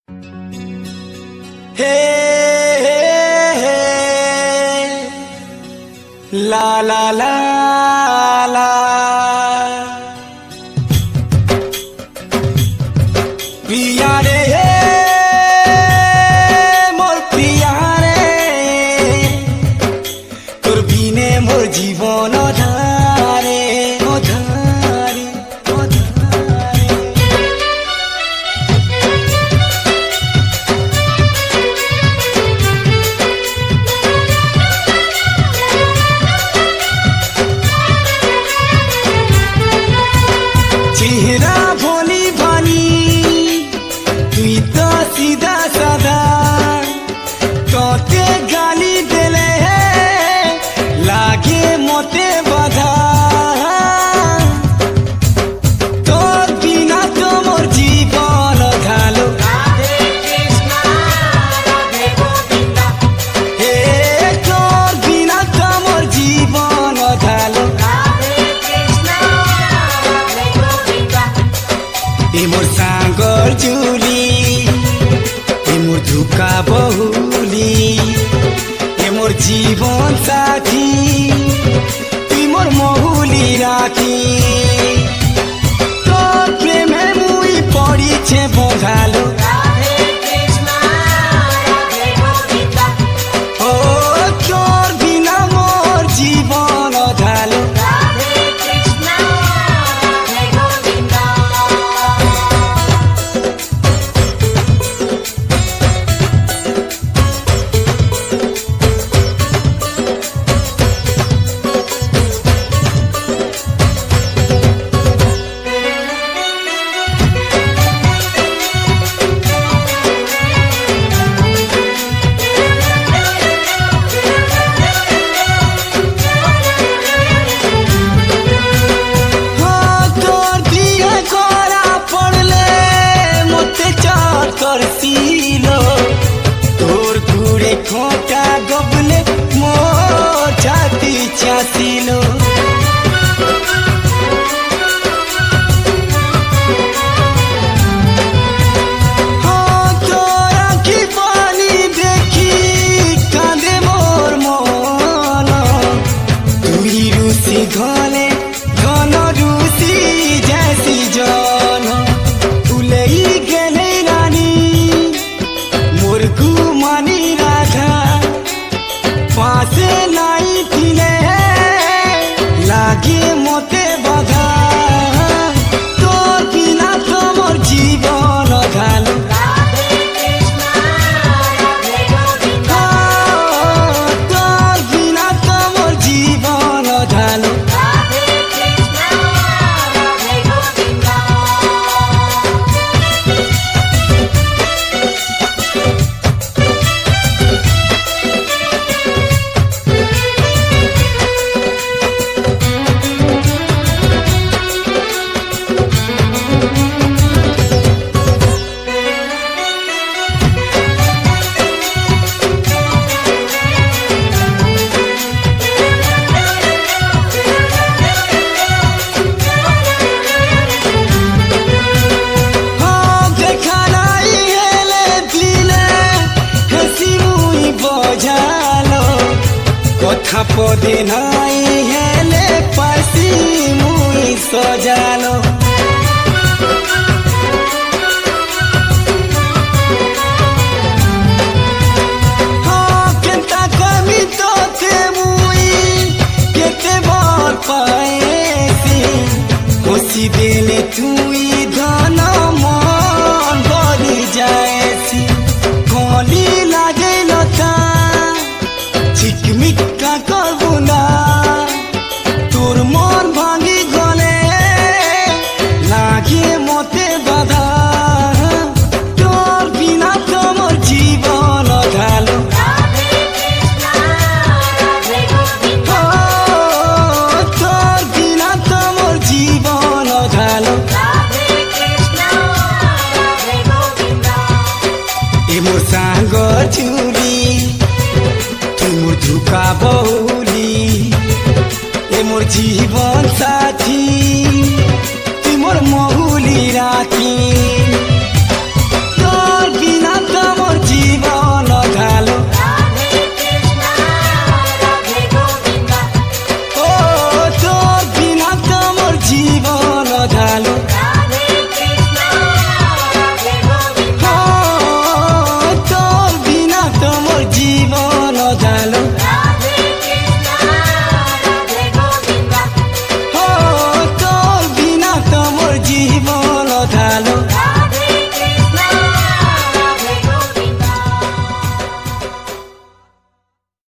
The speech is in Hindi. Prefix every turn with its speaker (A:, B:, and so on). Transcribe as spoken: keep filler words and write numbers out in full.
A: हे हे ला ला ला ला पिया रे मोर पिया रे तोर बिने मोर जीवन धारे धारे चेहरा भोली भानी तुई तो सीधा साधा तोते गाली देले लागे मोते बाधा तोर बिना तो मोर जीवन घालो राधे कृष्णा राधे गोविंदा हे तोर बिना तो मोर जीवन घालो ए मोर सांगर चुली ए मोर धुका बहुली ए मोर जीवन साथी तुई मोर महुली राखी तोर प्रेमे मुई पड़ीछे बंधालो राधे कृष्णा राधे गोविंदा ओ तोर बिना मोर जीवन धालो राधे कृष्णा राधे गोविंदा करसीलो तोर कुड़े खोटा गबले मोर छाती चासीलो हाँ तोर आँखी पानी देखी कांदे मोर मन तुई रूसी घने घन रूसी जैसी जन तुलई गेले मानी राधा पासे लाई थिले लागे मोते बाधा तोर बिना तो मोर जीवन घालो राधे कृष्णा राधे गोविंदा तोर बिना तो मोर जीवन घालो राधे कृष्णा राधे गोविंदा कथा पदे नाई हेले पासी मुई सजालो हाँ केंता कमी तोते मुई केते बार पाएसी खुशी देले तुई धन मन भरी जाएसी कली लागे लता चिकमिक करबुना तोर मन भांगी गले लागे मोते बाधा तोर बिना तो मोर जीवन घालो राधे कृष्णा राधे गोविंदा तोर बिना तो मोर जीवन घालो राधे कृष्णा राधे गोविंदा ए मोर सांगर चुली मोर धुका बहुली ए मोर जीवन साथी तुई मोर महुली राखी।